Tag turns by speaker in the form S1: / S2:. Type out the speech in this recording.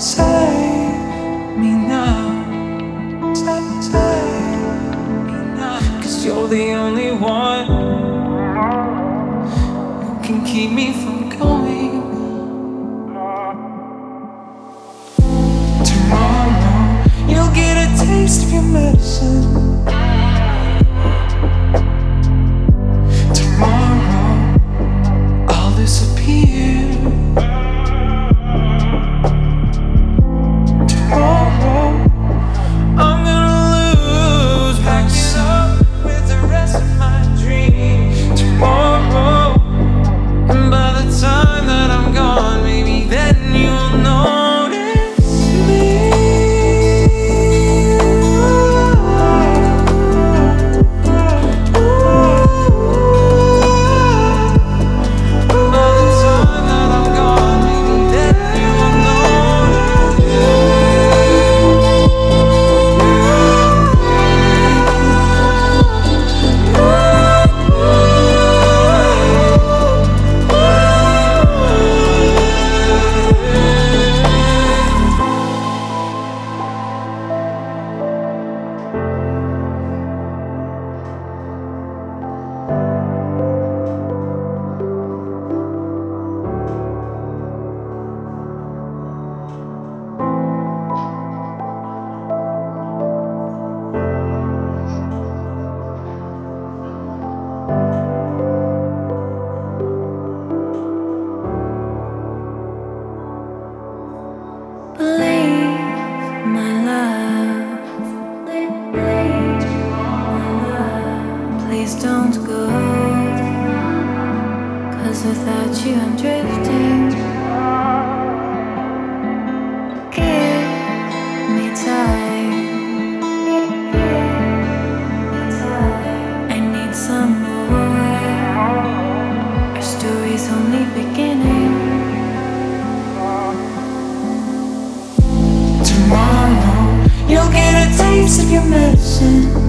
S1: Save me now, save me now. 'Cause you're the only one who can keep me from going. Tomorrow you'll get a taste of your medicine. Tomorrow I'll disappear. Tomorrow I'm gonna lose myself with the rest of my dreams. Tomorrow, and by the time that I'm gone, maybe then you'll notice me. By the time that I'm gone, maybe then you'll notice me. Please don't go, 'cause without you I'm drifting. Give me time, I need some more. Our story's only beginning. Tomorrow you'll get a taste of your medicine.